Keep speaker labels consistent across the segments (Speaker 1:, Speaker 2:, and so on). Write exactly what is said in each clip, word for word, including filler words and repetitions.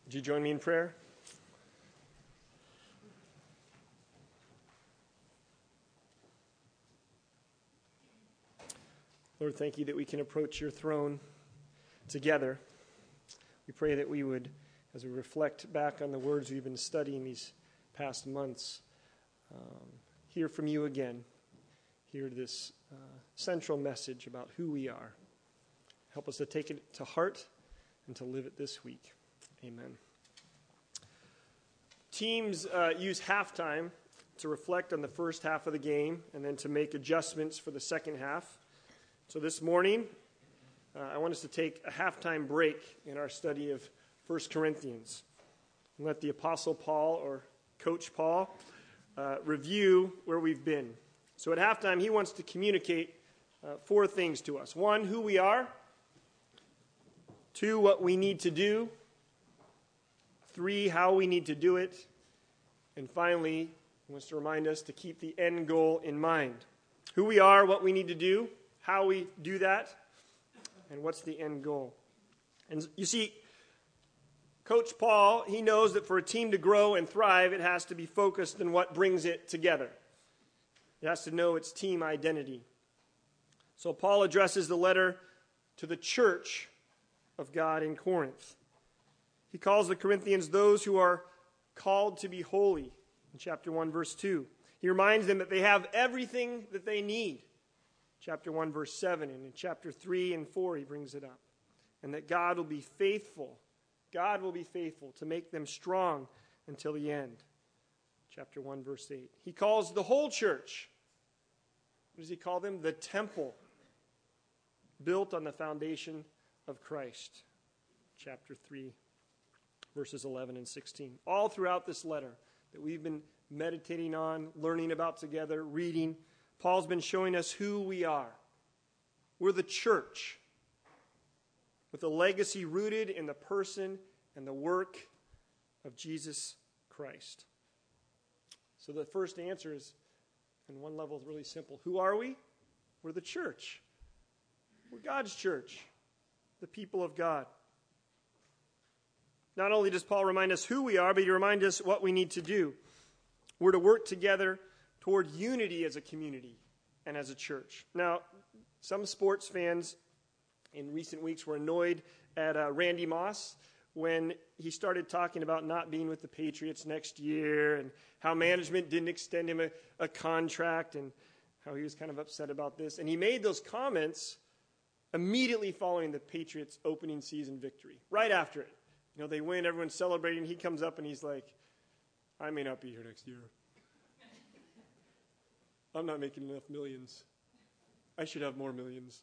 Speaker 1: Would you join me in prayer? Lord, thank you that we can approach your throne together. We pray that we would, as we reflect back on the words we've been studying these past months, um, hear from you again. Hear this uh, central message about who we are. Help us to take it to heart and to live it this week. Amen. Teams uh, use halftime to reflect on the first half of the game and then to make adjustments for the second half. So this morning, uh, I want us to take a halftime break in our study of First Corinthians and let the Apostle Paul, or Coach Paul, uh, review where we've been. So at halftime, he wants to communicate uh, four things to us. One, who we are. Two, what we need to do. Three, how we need to do it. And finally, he wants to remind us to keep the end goal in mind. Who we are, what we need to do, how we do that, and what's the end goal. And you see, Coach Paul, he knows that for a team to grow and thrive, it has to be focused on what brings it together. It has to know its team identity. So Paul addresses the letter to the church of God in Corinth. He calls the Corinthians those who are called to be holy in chapter one, verse two. He reminds them that they have everything that they need. Chapter one, verse seven, and in chapter three and four, he brings it up. And that God will be faithful. God will be faithful to make them strong until the end. Chapter one, verse eight. He calls the whole church, what does he call them? The temple, built on the foundation of Christ. Chapter three, verses eleven and sixteen. All throughout this letter that we've been meditating on, learning about together, reading, Paul's been showing us who we are. We're the church with a legacy rooted in the person and the work of Jesus Christ. So the first answer is, on one level, really simple. Who are we? We're the church. We're God's church, the people of God. Not only does Paul remind us who we are, but he reminds us what we need to do. We're to work together toward unity as a community and as a church. Now, some sports fans in recent weeks were annoyed at uh, Randy Moss when he started talking about not being with the Patriots next year and how management didn't extend him a, a contract and how he was kind of upset about this. And he made those comments immediately following the Patriots' opening season victory, right after it. You know, they win, everyone's celebrating. He comes up and he's like, I may not be here next year. I'm not making enough millions. I should have more millions.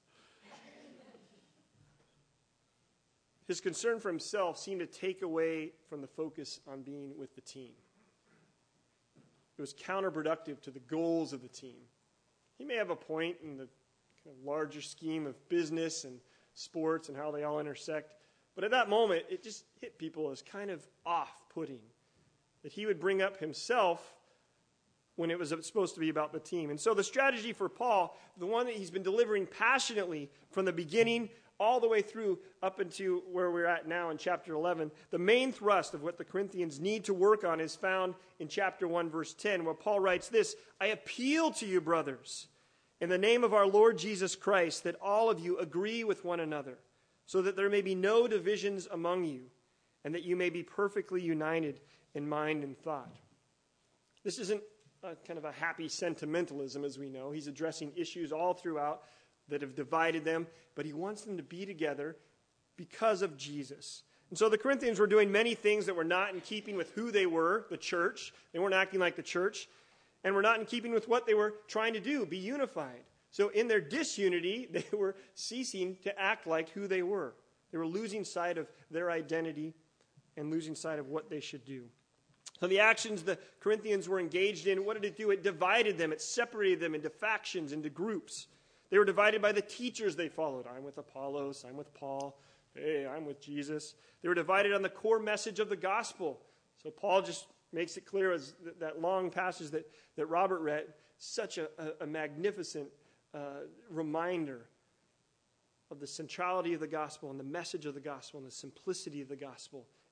Speaker 1: His concern for himself seemed to take away from the focus on being with the team. It was counterproductive to the goals of the team. He may have a point in the kind of larger scheme of business and sports and how they all intersect, but at that moment, it just hit people as kind of off-putting that he would bring up himself when it was supposed to be about the team. And so the strategy for Paul, the one that he's been delivering passionately from the beginning all the way through up into where we're at now in chapter eleven, the main thrust of what the Corinthians need to work on is found in chapter one, verse ten, where Paul writes this, I appeal to you, brothers, in the name of our Lord Jesus Christ, that all of you agree with one another, so that there may be no divisions among you, and that you may be perfectly united in mind and thought. This isn't a kind of a happy sentimentalism, as we know. He's addressing issues all throughout that have divided them, but he wants them to be together because of Jesus. And so the Corinthians were doing many things that were not in keeping with who they were, the church. They weren't acting like the church, and were not in keeping with what they were trying to do, be unified. So in their disunity, they were ceasing to act like who they were. They were losing sight of their identity and losing sight of what they should do. So the actions the Corinthians were engaged in, what did it do? It divided them. It separated them into factions, into groups. They were divided by the teachers they followed. I'm with Apollos. I'm with Paul. Hey, I'm with Jesus. They were divided on the core message of the gospel. So Paul just makes it clear as th- that long passage that, that Robert read, such a, a, a magnificent uh, reminder of the centrality of the gospel and the message of the gospel and the simplicity of the gospel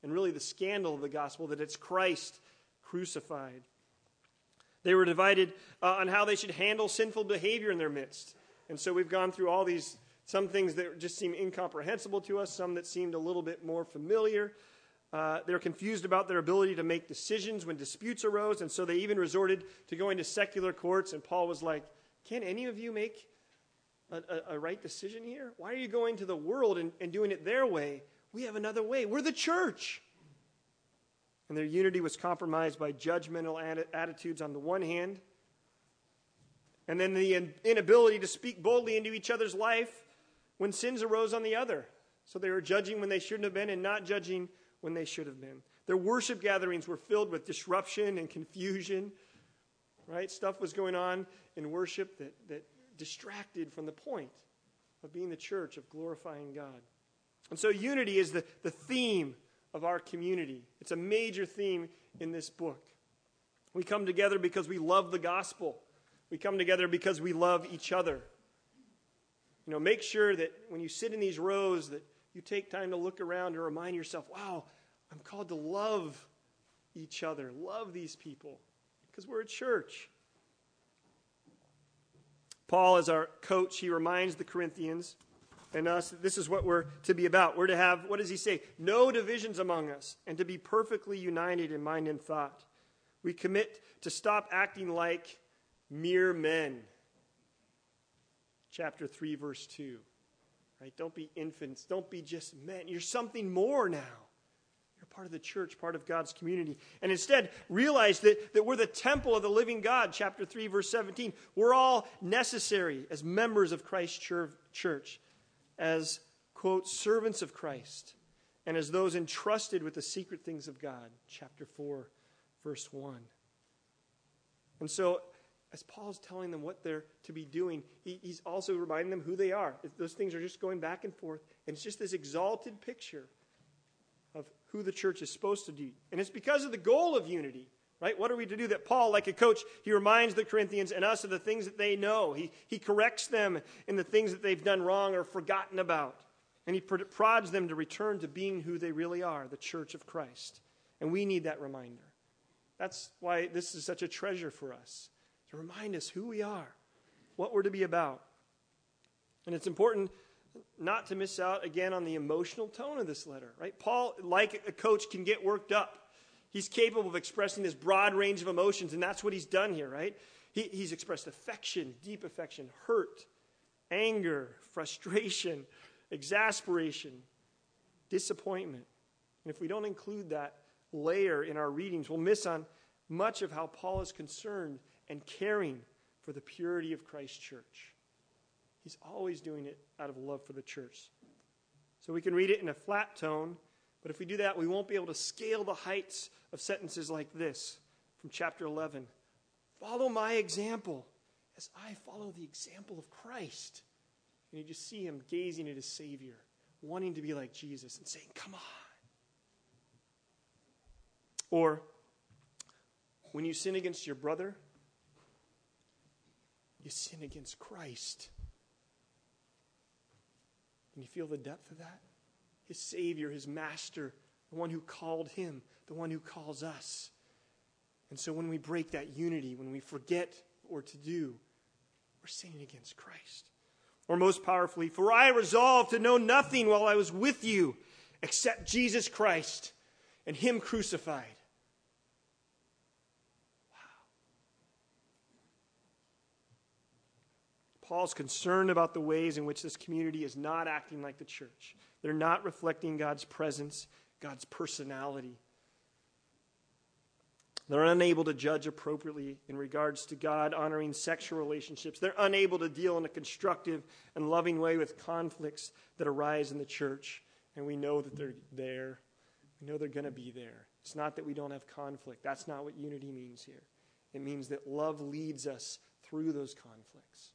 Speaker 1: and really the scandal of the gospel, that it's Christ crucified. They were divided uh, on how they should handle sinful behavior in their midst. And so we've gone through all these, some things that just seem incomprehensible to us, some that seemed a little bit more familiar. Uh, they're confused about their ability to make decisions when disputes arose, and so they even resorted to going to secular courts. And Paul was like, can any of you make a, a, a right decision here? Why are you going to the world and, and doing it their way? We have another way. We're the church. And their unity was compromised by judgmental atti- attitudes on the one hand, and then the in- inability to speak boldly into each other's life when sins arose on the other. So they were judging when they shouldn't have been and not judging when they should have been. Their worship gatherings were filled with disruption and confusion. Right? Stuff was going on in worship that, that distracted from the point of being the church, of glorifying God. And so unity is the, the theme of our community. It's a major theme in this book. We come together because we love the gospel. We come together because we love each other. You know, make sure that when you sit in these rows that you take time to look around and remind yourself, wow, I'm called to love each other, love these people, because we're a church. Paul, as our coach, he reminds the Corinthians and us that this is what we're to be about. We're to have, what does he say? No divisions among us, and to be perfectly united in mind and thought. We commit to stop acting like mere men. Chapter three, verse two. Right? Don't be infants. Don't be just men. You're something more now. You're part of the church, part of God's community. And instead, realize that, that we're the temple of the living God. Chapter three, verse seventeen. We're all necessary as members of Christ's church, as, quote, servants of Christ, and as those entrusted with the secret things of God. Chapter four, verse one. And so, as Paul's telling them what they're to be doing, he, he's also reminding them who they are. Those things are just going back and forth, and it's just this exalted picture of who the church is supposed to do. And it's because of the goal of unity, right? What are we to do? That Paul, like a coach, he reminds the Corinthians and us of the things that they know. He, he corrects them in the things that they've done wrong or forgotten about. And he prods them to return to being who they really are, the church of Christ. And we need that reminder. That's why this is such a treasure for us, to remind us who we are, what we're to be about. And it's important not to miss out, again, on the emotional tone of this letter, right? Paul, like a coach, can get worked up. He's capable of expressing this broad range of emotions, and that's what he's done here, right? He, he's expressed affection, deep affection, hurt, anger, frustration, exasperation, disappointment. And if we don't include that layer in our readings, we'll miss on much of how Paul is concerned and caring for the purity of Christ's church. He's always doing it out of love for the church. So we can read it in a flat tone, but if we do that, we won't be able to scale the heights of sentences like this from chapter eleven. Follow my example as I follow the example of Christ. And you just see him gazing at his Savior, wanting to be like Jesus and saying, come on. Or, when you sin against your brother, you sin against Christ. Can you feel the depth of that? His Savior, his Master, the one who called him, the one who calls us. And so when we break that unity, when we forget what we're to do, we're sinning against Christ. Or most powerfully, for I resolved to know nothing while I was with you except Jesus Christ and him crucified. Paul's concerned about the ways in which this community is not acting like the church. They're not reflecting God's presence, God's personality. They're unable to judge appropriately in regards to God-honoring sexual relationships. They're unable to deal in a constructive and loving way with conflicts that arise in the church. And we know that they're there. We know they're going to be there. It's not that we don't have conflict. That's not what unity means here. It means that love leads us through those conflicts.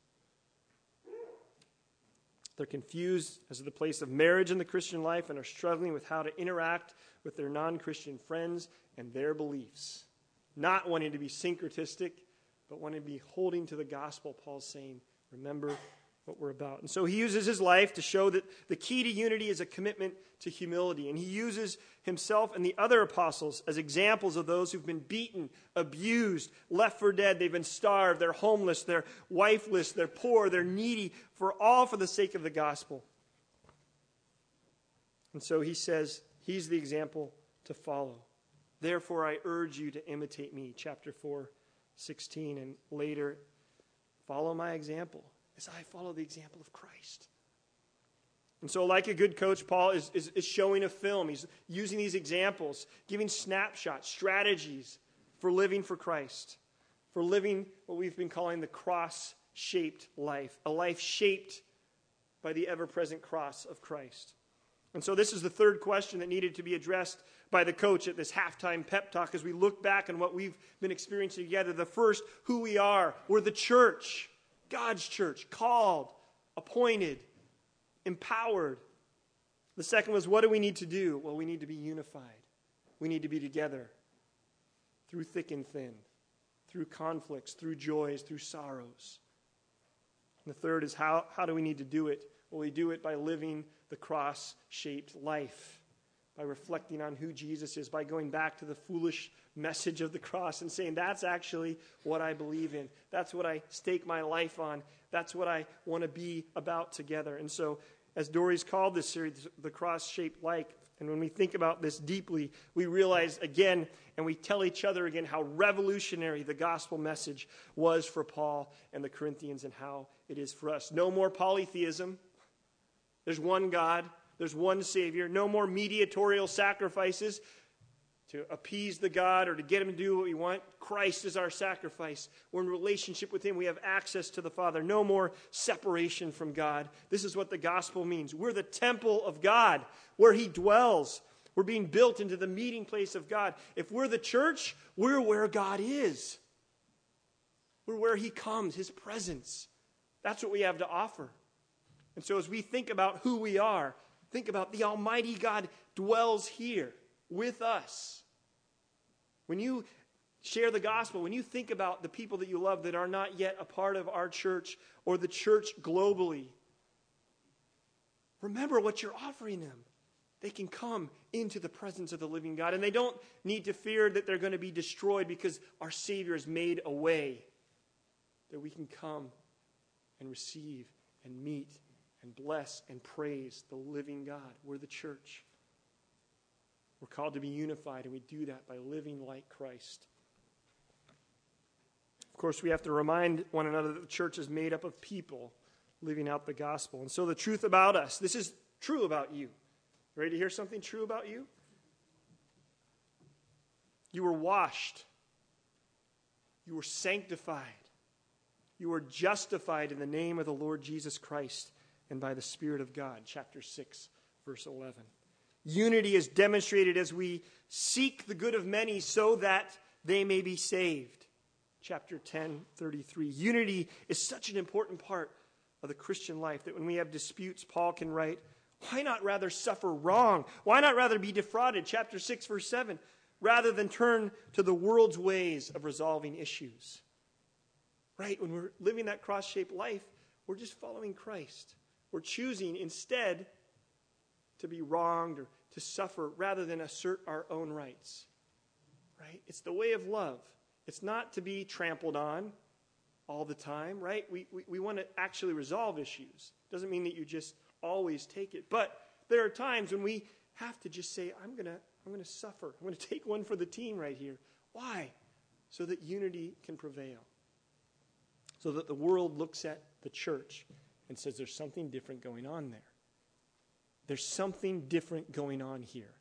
Speaker 1: They're confused as to the place of marriage in the Christian life and are struggling with how to interact with their non-Christian friends and their beliefs. Not wanting to be syncretistic, but wanting to be holding to the gospel. Paul's saying, remember what we're about. And so he uses his life to show that the key to unity is a commitment to humility. And he uses himself and the other apostles as examples of those who've been beaten, abused, left for dead. They've been starved, they're homeless, they're wifeless, they're poor, they're needy, for all for the sake of the gospel. And so he says he's the example to follow. Therefore, I urge you to imitate me, chapter four, sixteen, and later, follow my example as I follow the example of Christ. And so like a good coach, Paul is, is, is showing a film. He's using these examples, giving snapshots, strategies for living for Christ, for living what we've been calling the cross-shaped life, a life shaped by the ever-present cross of Christ. And so this is the third question that needed to be addressed by the coach at this halftime pep talk as we look back on what we've been experiencing together. The first, who we are. We're the church, God's church, called, appointed, empowered. The second was, what do we need to do? Well, we need to be unified. We need to be together through thick and thin, through conflicts, through joys, through sorrows. And the third is, how, how do we need to do it? Well, we do it by living the cross-shaped life, by reflecting on who Jesus is, by going back to the foolish message of the cross and saying, that's actually what I believe in. That's what I stake my life on. That's what I want to be about together. And so, as Dory's called this series, the cross-shaped life, and when we think about this deeply, we realize again, and we tell each other again, how revolutionary the gospel message was for Paul and the Corinthians and how it is for us. No more polytheism. There's one God. There's one Savior. No more mediatorial sacrifices to appease the God or to get him to do what we want. Christ is our sacrifice. We're in relationship with him. We have access to the Father. No more separation from God. This is what the gospel means. We're the temple of God where he dwells. We're being built into the meeting place of God. If we're the church, we're where God is. We're where he comes, his presence. That's what we have to offer. And so as we think about who we are, think about the Almighty God dwells here with us. When you share the gospel, when you think about the people that you love that are not yet a part of our church or the church globally, remember what you're offering them. They can come into the presence of the living God, and they don't need to fear that they're going to be destroyed because our Savior has made a way that we can come and receive and meet and bless and praise the living God. We're the church. We're called to be unified, and we do that by living like Christ. Of course, we have to remind one another that the church is made up of people living out the gospel. And so the truth about us, this is true about you. Ready to hear something true about you? You were washed. You were sanctified. You were justified in the name of the Lord Jesus Christ and by the Spirit of God. Chapter six, verse eleven. Unity is demonstrated as we seek the good of many so that they may be saved. Chapter ten, thirty-three. Unity is such an important part of the Christian life that when we have disputes, Paul can write, why not rather suffer wrong? Why not rather be defrauded? Chapter six, verse seven. Rather than turn to the world's ways of resolving issues. Right? When we're living that cross-shaped life, we're just following Christ. We're choosing instead to be wronged or to suffer rather than assert our own rights. Right? It's the way of love. It's not to be trampled on all the time, right? We, we, we want to actually resolve issues. Doesn't mean that you just always take it. But there are times when we have to just say, I'm going to I'm going to suffer. I'm going to take one for the team right here. Why? So that unity can prevail. So that the world looks at the church and says there's something different going on there. There's something different going on here.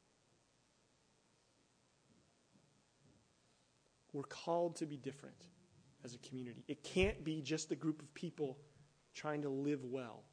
Speaker 1: We're called to be different as a community. It can't be just a group of people trying to live well.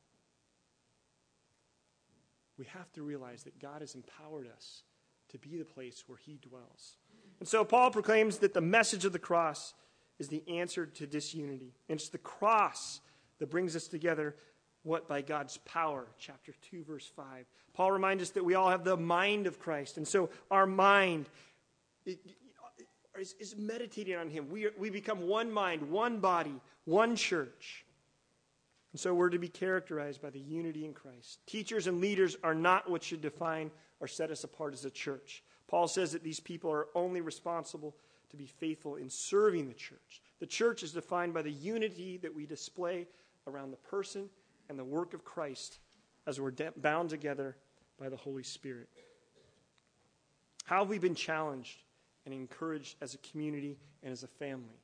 Speaker 1: We have to realize that God has empowered us to be the place where he dwells. And so Paul proclaims that the message of the cross is the answer to disunity. And it's the cross that brings us together. What? By God's power. Chapter two, verse five. Paul reminds us that we all have the mind of Christ. And so our mind is, is meditating on him. We, are, we become one mind, one body, one church. And so we're to be characterized by the unity in Christ. Teachers and leaders are not what should define or set us apart as a church. Paul says that these people are only responsible to be faithful in serving the church. The church is defined by the unity that we display around the person and the work of Christ as we're de- bound together by the Holy Spirit. How have we been challenged and encouraged as a community and as a family?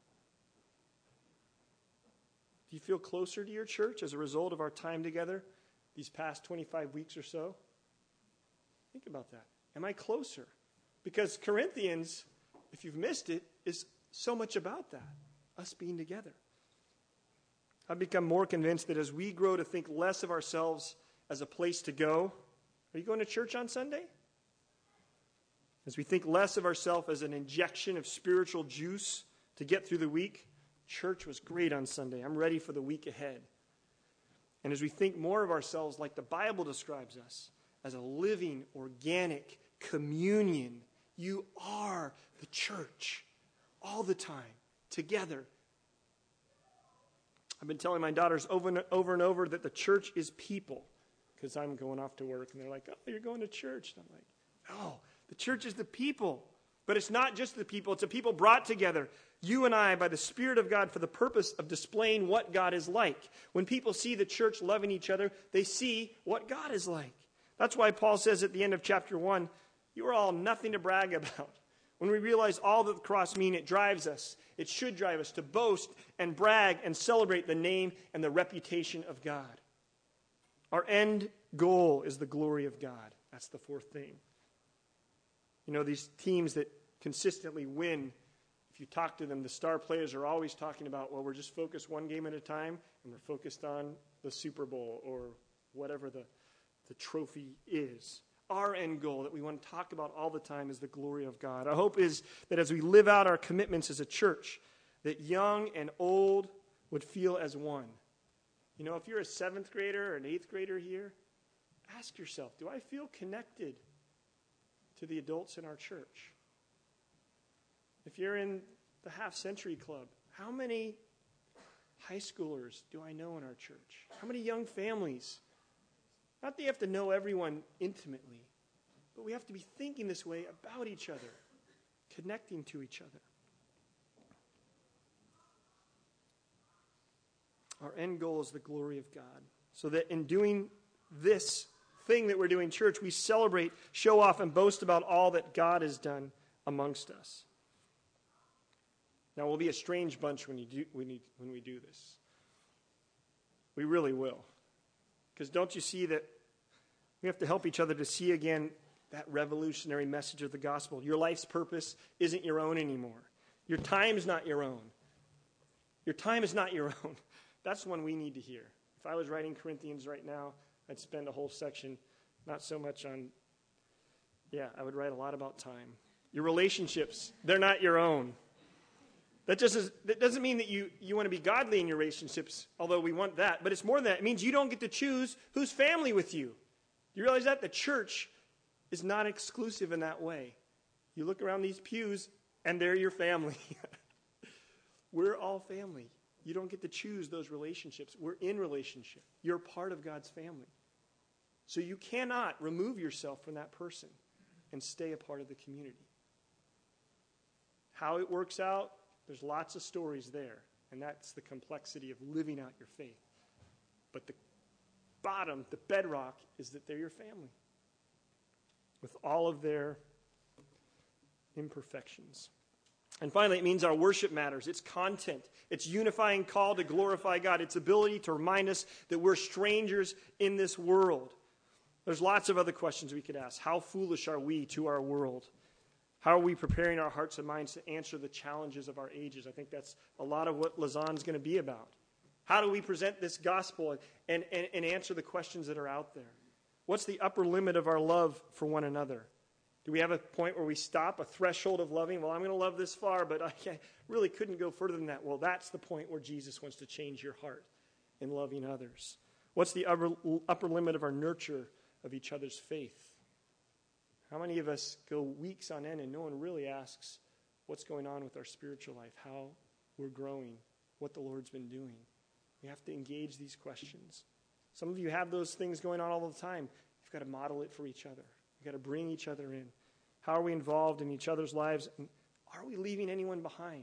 Speaker 1: Do you feel closer to your church as a result of our time together these past twenty-five weeks or so? Think about that. Am I closer? Because Corinthians, if you've missed it, is so much about that, us being together. I've become more convinced that as we grow to think less of ourselves as a place to go, are you going to church on Sunday? As we think less of ourselves as an injection of spiritual juice to get through the week, church was great on Sunday. I'm ready for the week ahead. And as we think more of ourselves like the Bible describes us, as a living, organic communion, you are the church all the time, together. I've been telling my daughters over and over and over that the church is people, because I'm going off to work, and they're like, oh, you're going to church. And I'm like, no, the church is the people. But it's not just the people. It's a people brought together, you and I, by the Spirit of God, for the purpose of displaying what God is like. When people see the church loving each other, they see what God is like. That's why Paul says at the end of chapter one, you are all nothing to brag about. When we realize all that the cross means, it drives us. It should drive us to boast and brag and celebrate the name and the reputation of God. Our end goal is the glory of God. That's the fourth thing. You know, these teams that consistently win, if you talk to them, the star players are always talking about, well, we're just focused one game at a time, and we're focused on the Super Bowl or whatever the, the trophy is. Our end goal that we want to talk about all the time is the glory of God. Our hope is that as we live out our commitments as a church, that young and old would feel as one. You know, if you're a seventh grader or an eighth grader here, ask yourself, do I feel connected to the adults in our church? If you're in the half-century club, how many high schoolers do I know in our church? How many young families? Not that you have to know everyone intimately, but we have to be thinking this way about each other, connecting to each other. Our end goal is the glory of God, so that in doing this thing that we're doing, church, we celebrate, show off, and boast about all that God has done amongst us. Now, we'll be a strange bunch when, you do, when, you, when we do this. We really will. Because don't you see that we have to help each other to see again that revolutionary message of the gospel. Your life's purpose isn't your own anymore. Your time is not your own. Your time is not your own. That's one we need to hear. If I was writing Corinthians right now, I'd spend a whole section, not so much on, yeah, I would write a lot about time. Your relationships, they're not your own. That, just is, that doesn't mean that you, you want to be godly in your relationships, although we want that. But it's more than that. It means you don't get to choose who's family with you. You realize that? The church is not exclusive in that way. You look around these pews, and they're your family. We're all family. You don't get to choose those relationships. We're in relationship. You're part of God's family. So you cannot remove yourself from that person and stay a part of the community. How it works out, there's lots of stories there, and that's the complexity of living out your faith. But the bottom, the bedrock, is that they're your family with all of their imperfections. And finally, it means our worship matters. It's content. It's unifying call to glorify God. It's ability to remind us that we're strangers in this world. There's lots of other questions we could ask. How foolish are we to our world? How are we preparing our hearts and minds to answer the challenges of our ages? I think that's a lot of what Lausanne's going to be about. How do we present this gospel and, and, and answer the questions that are out there? What's the upper limit of our love for one another? Do we have a point where we stop, a threshold of loving? Well, I'm going to love this far, but I can't, really couldn't go further than that. Well, that's the point where Jesus wants to change your heart in loving others. What's the upper, upper limit of our nurture of each other's faith? How many of us go weeks on end and no one really asks what's going on with our spiritual life, how we're growing, what the Lord's been doing We have to engage these questions. Some of you have those things going on all the time. You've got to model it for each other. You've got to bring each other in. How are we involved in each other's lives? And are we leaving anyone behind?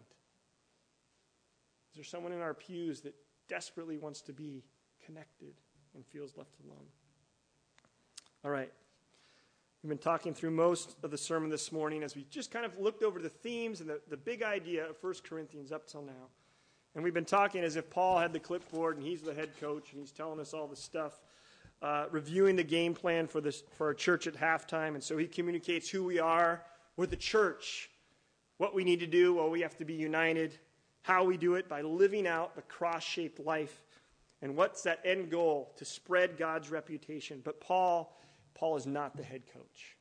Speaker 1: Is there someone in our pews that desperately wants to be connected and feels left alone? All right. We've been talking through most of the sermon this morning as we just kind of looked over the themes and the, the big idea of First Corinthians up till now. And we've been talking as if Paul had the clipboard and he's the head coach and he's telling us all this stuff, uh, reviewing the game plan for this for our church at halftime. And so he communicates who we are. We're the church. What we need to do, well, we have to be united. How we do it, by living out the cross-shaped life. And what's that end goal? To spread God's reputation. But Paul, Paul is not the head coach.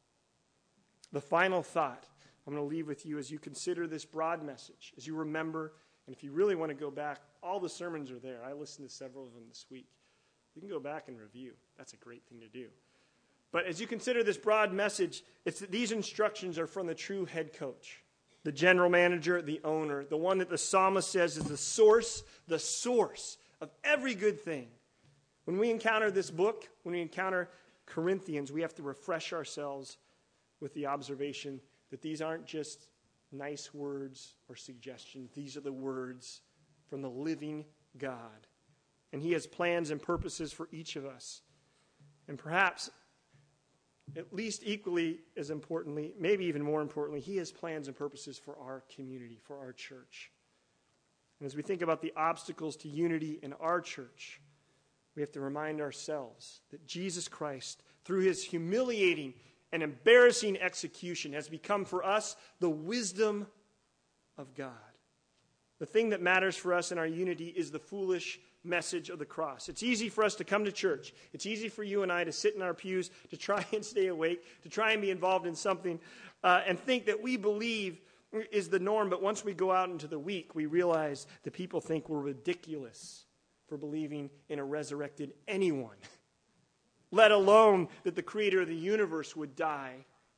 Speaker 1: The final thought I'm going to leave with you as you consider this broad message, as you remember. And if you really want to go back, all the sermons are there. I listened to several of them this week. You can go back and review. That's a great thing to do. But as you consider this broad message, it's that these instructions are from the true head coach, the general manager, the owner, the one that the psalmist says is the source, the source of every good thing. When we encounter this book, when we encounter Corinthians, we have to refresh ourselves with the observation that these aren't just nice words or suggestions. These are the words from the living God. And he has plans and purposes for each of us. And perhaps, at least equally as importantly, maybe even more importantly, he has plans and purposes for our community, for our church. And as we think about the obstacles to unity in our church, we have to remind ourselves that Jesus Christ, through his humiliating and embarrassing execution, has become for us the wisdom of God. The thing that matters for us in our unity is the foolish message of the cross. It's easy for us to come to church. It's easy for you and I to sit in our pews, to try and stay awake, to try and be involved in something, uh, and think that we believe is the norm. But once we go out into the week, we realize that people think we're ridiculous for believing in a resurrected anyone, let alone that the creator of the universe would die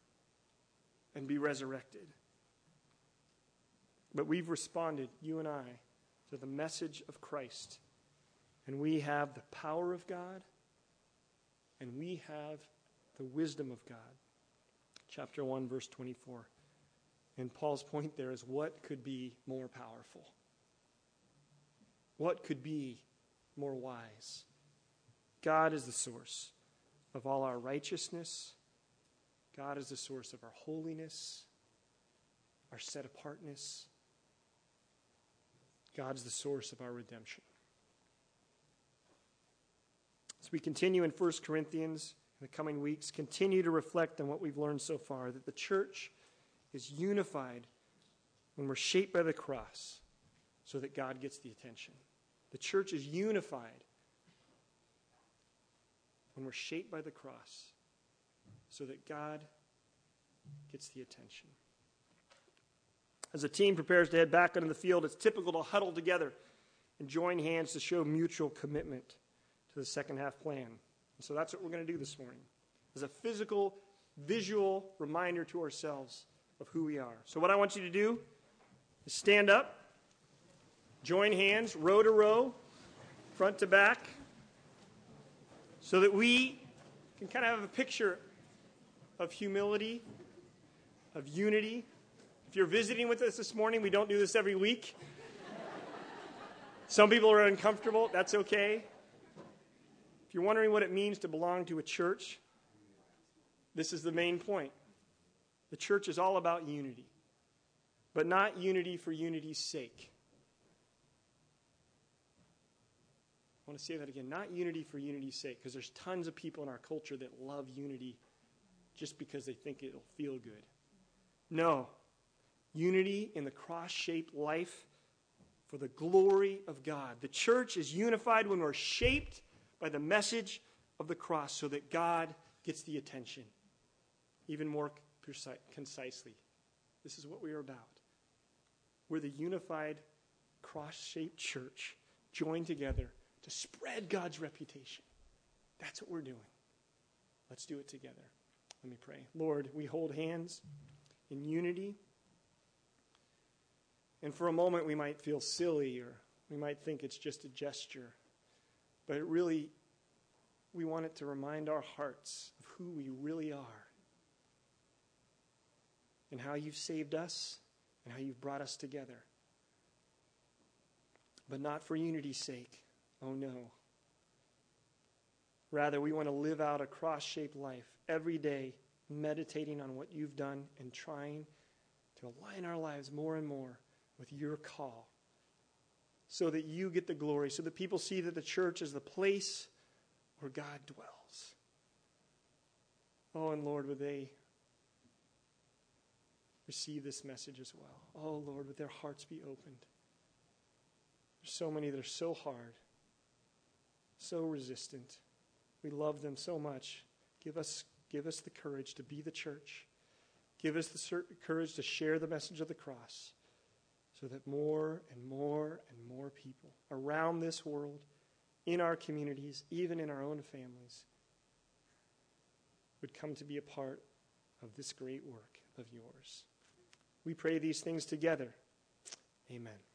Speaker 1: and be resurrected. But we've responded, you and I, to the message of Christ. And we have the power of God, and we have the wisdom of God. Chapter one, verse twenty-four. And Paul's point there is, what could be more powerful? What could be more wise? God is the source of all our righteousness. God is the source of our holiness, our set-apartness. God is the source of our redemption. As we continue in First Corinthians in the coming weeks, continue to reflect on what we've learned so far, that the church is unified when we're shaped by the cross so that God gets the attention. The church is unified when we're shaped by the cross so that God gets the attention. As a team prepares to head back onto the field, it's typical to huddle together and join hands to show mutual commitment to the second half plan. And so that's what we're going to do this morning, as a physical, visual reminder to ourselves of who we are. So what I want you to do is stand up, join hands, row to row, front to back, so that we can kind of have a picture of humility, of unity. If you're visiting with us this morning, we don't do this every week. Some people are uncomfortable. That's okay. If you're wondering what it means to belong to a church, this is the main point. The church is all about unity, but not unity for unity's sake. I want to say that again. Not unity for unity's sake, because there's tons of people in our culture that love unity just because they think it'll feel good. No. Unity in the cross-shaped life for the glory of God. The church is unified when we're shaped by the message of the cross so that God gets the attention. Even more precise, concisely, this is what we are about. We're the unified, cross-shaped church joined together to spread God's reputation. That's what we're doing. Let's do it together. Let me pray. Lord, we hold hands in unity. And for a moment we might feel silly or We might think it's just a gesture, but it really, we want it to remind our hearts of who we really are and how you've saved us and how you've brought us together. But not for unity's sake. Oh no. Rather, we want to live out a cross-shaped life every day, meditating on what you've done and trying to align our lives more and more with your call so that you get the glory, so that people see that the church is the place where God dwells. Oh, and Lord, would they receive this message as well? Oh, Lord, would their hearts be opened? There's so many that are so hard, so resistant. We love them so much. Give us, give us the courage to be the church. Give us the courage to share the message of the cross so that more and more and more people around this world, in our communities, even in our own families, would come to be a part of this great work of yours. We pray these things together. Amen.